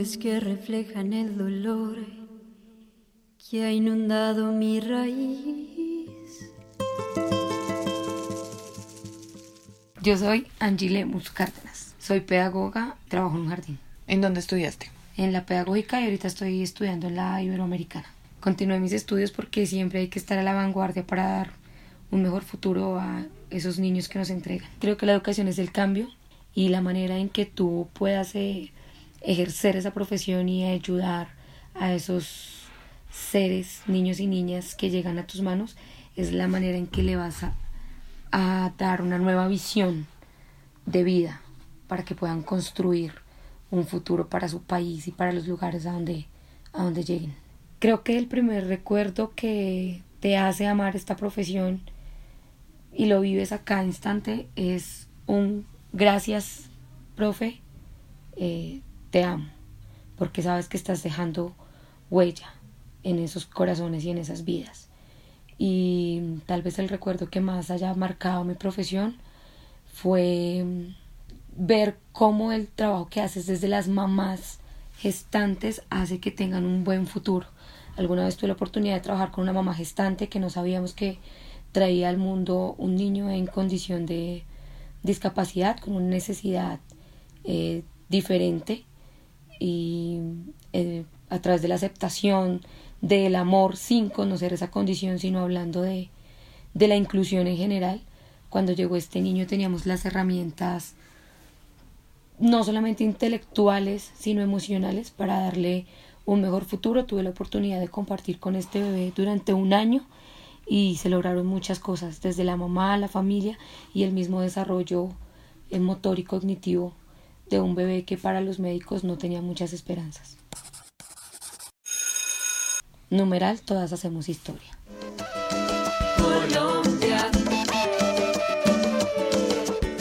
nubes que reflejan el dolor que ha inundado mi raíz. Yo soy Angie Lemus Cárdenas, soy pedagoga, trabajo en un jardín. ¿En dónde estudiaste? En la pedagógica y ahorita estoy estudiando en la Iberoamericana. Continué mis estudios porque siempre hay que estar a la vanguardia para dar un mejor futuro a esos niños que nos entregan. Creo que la educación es el cambio y la manera en que tú puedas ejercer esa profesión y ayudar a esos seres, niños y niñas que llegan a tus manos, es la manera en que le vas a dar una nueva visión de vida para que puedan construir un futuro para su país y para los lugares a donde lleguen. Creo que el primer recuerdo que te hace amar esta profesión y lo vives a cada instante es un gracias, profe, te amo, porque sabes que estás dejando huella en esos corazones y en esas vidas. Y tal vez el recuerdo que más haya marcado mi profesión fue ver cómo el trabajo que haces desde las mamás gestantes hace que tengan un buen futuro. Alguna vez tuve la oportunidad de trabajar con una mamá gestante que no sabíamos que traía al mundo un niño en condición de discapacidad, con una necesidad diferente, y a través de la aceptación, del amor, sin conocer esa condición, sino hablando de la inclusión en general. Cuando llegó este niño teníamos las herramientas no solamente intelectuales, sino emocionales para darle un mejor futuro. Tuve la oportunidad de compartir con este bebé durante un año y se lograron muchas cosas, desde la mamá, la familia y el mismo desarrollo motor y cognitivo de un bebé que para los médicos no tenía muchas esperanzas. Numeral, todas hacemos historia.